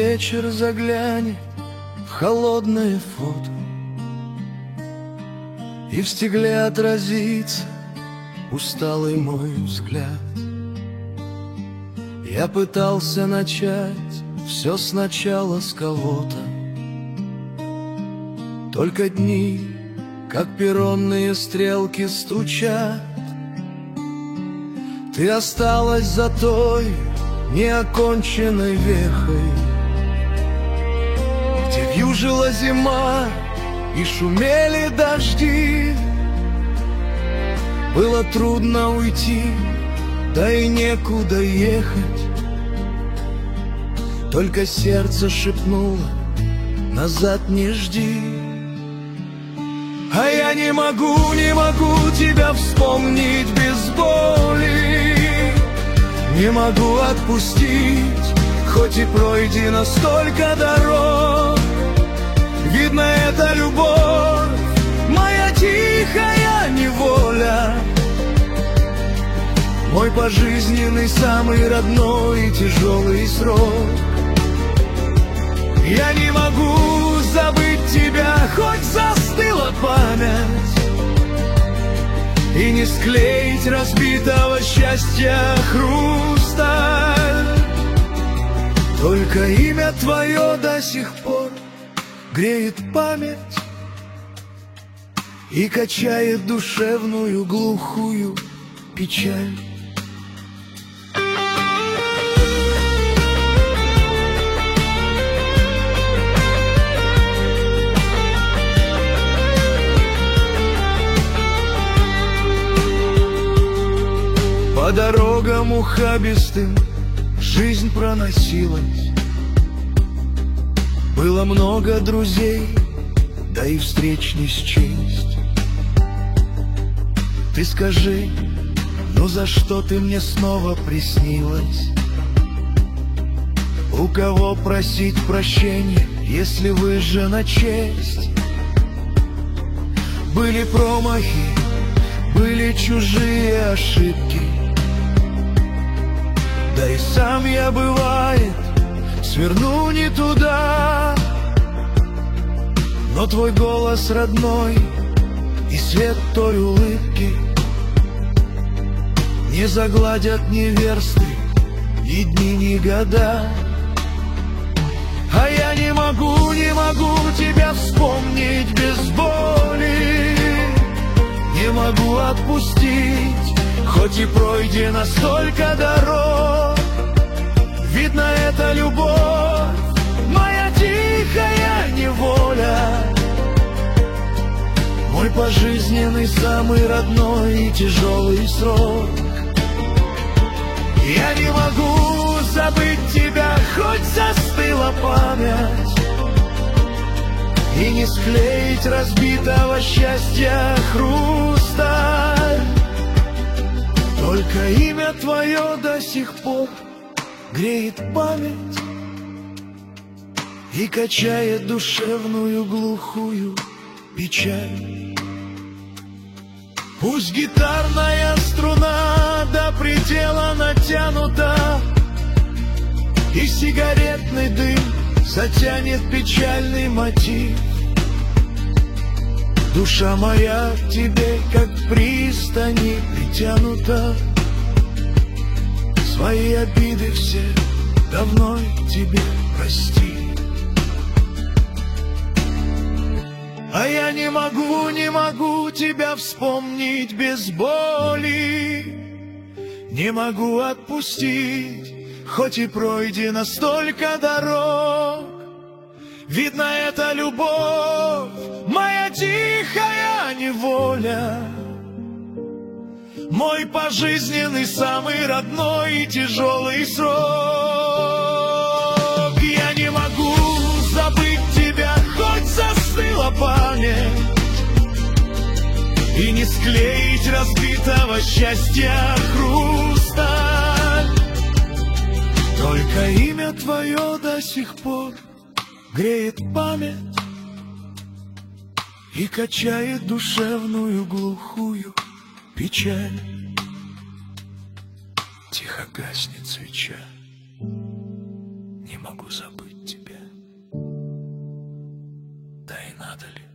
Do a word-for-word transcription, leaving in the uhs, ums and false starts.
вечер заглянет в холодное фото, и в стекле отразится усталый мой взгляд. Я пытался начать все сначала с кого-то, только дни, как перронные стрелки, стучат. Ты осталась за той неоконченной вехой, где вьюжила зима и шумели дожди. Было трудно уйти, да и некуда ехать, только сердце шепнуло: назад не жди. А я не могу, не могу тебя вспомнить без боли, не могу отпустить, хоть и пройдено столько дорог. Видно, это любовь, моя тихая неволя, мой пожизненный самый родной и тяжелый срок. Я не могу забыть тебя, хоть застыла память, и не склеить разбитого счастья хрусталь. Только имя твое до сих пор греет память и качает душевную глухую печаль. По дорогам ухабистым жизнь проносилась, было много друзей, да и встреч не счесть. Ты скажи, ну за что ты мне снова приснилась? У кого просить прощения, если выжжена честь? Были промахи, были чужие ошибки, да и сам я, бывает, сверну не туда. Но твой голос родной и свет той улыбки не загладят ни версты, ни дни, ни года. А я не могу, не могу тебя вспомнить без боли, не могу отпустить, хоть и пройдено столько дорог. Видно, это любовь, моя тихая неволя, мой пожизненный самый родной и тяжелый срок. Я не могу забыть тебя, хоть застыла память, и не склеить разбитого счастья хрусталь. Только имя твое до сих пор греет память и качает душевную глухую печаль. Пусть гитарная струна до предела натянута, и сигаретный дым затянет печальный мотив. Душа моя к тебе, как к пристани, притянута. Свои обиды все давно тебе прости. А я не могу, не могу тебя вспомнить без боли, не могу отпустить, хоть и пройдено столько дорог. Видно, это любовь, моя тихая неволя, мой пожизненный самый родной и тяжелый срок. Я не могу забыть тебя, хоть застыла память, и не склеить разбитого счастья хрусталь. Только имя твое до сих пор греет память и качает душевную глухую печаль. Тихо гаснет свеча, не могу забыть тебя. надо ли.